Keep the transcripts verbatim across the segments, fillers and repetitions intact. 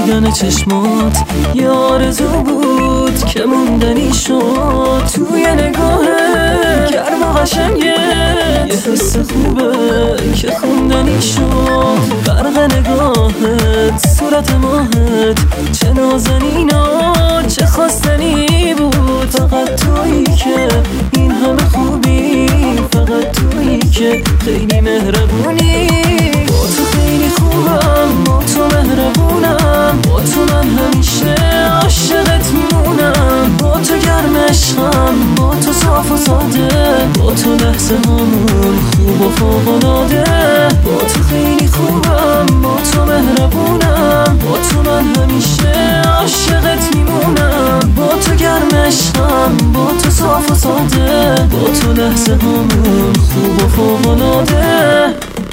دیدن چشمات یه آرزو بود که موندنی شد. توی نگاهت گرم و قشنگه یه حس خوبه که خوندنی شد. برق نگاهت صورت ماهت چه نازنینا چه خواستنی بود. فقط تویی که این همه خوبی، فقط تویی که خیلی مهربونی. با تو خیلی خوبم، با تو مهربونم، با تو من همیشه عاشقت میمونم. با تو گرم عشقم، با تو صاف و ساده، با تو لحظه هامون خوب و فوق‌العاده. با تو خیلی خوبم، با تو مهربونم، با تو من همیشه عاشقت میمونم. با تو گرم عشقم، با تو صاف و ساده، با تو لحظه هامون خوب و فوق‌العاده.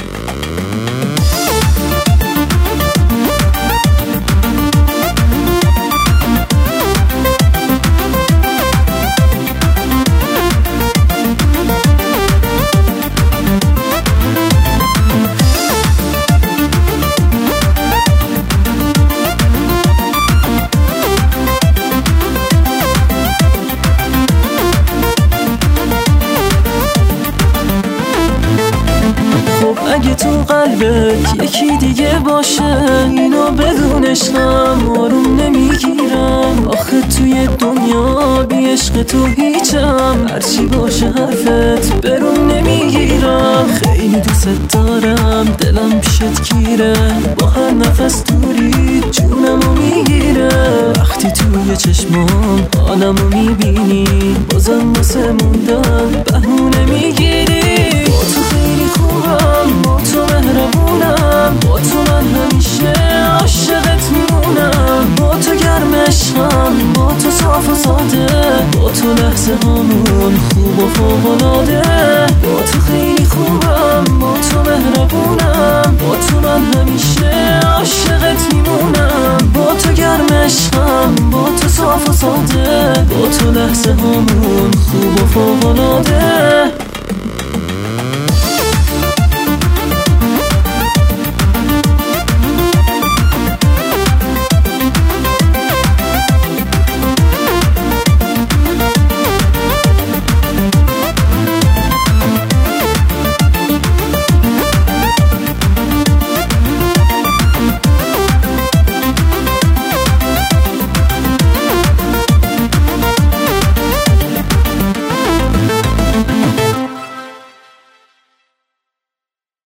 اگه تو قلبت یکی دیگه باشه اینو بدون عشقم آروم نمیگیرم. آخه توی دنیا بی عشق تو هیچم، هرچی باشه حرفت برون نمیگیرم. خیلی دوست دارم دلم پیشت گیره، با هر نفس دوری جونمو میگیره. وقتی توی چشمام حالمو میبینی بازم واسه موندن بهونه میگیری. با تو خیلی خوبم، با تو مهربونم، با تو من همیشه عاشقت میمونم. با تو گرم عشقم، با تو صاف و ساده، با تو لحظه هامون خوب و فوق‌العاده. با تو خیلی خوبم، با تو مهربونم، با تو من همیشه عاشقت میمونم. با تو گرم عشقم، با تو صاف و ساده، با تو لحظه هامون خوب و فوق‌العاده.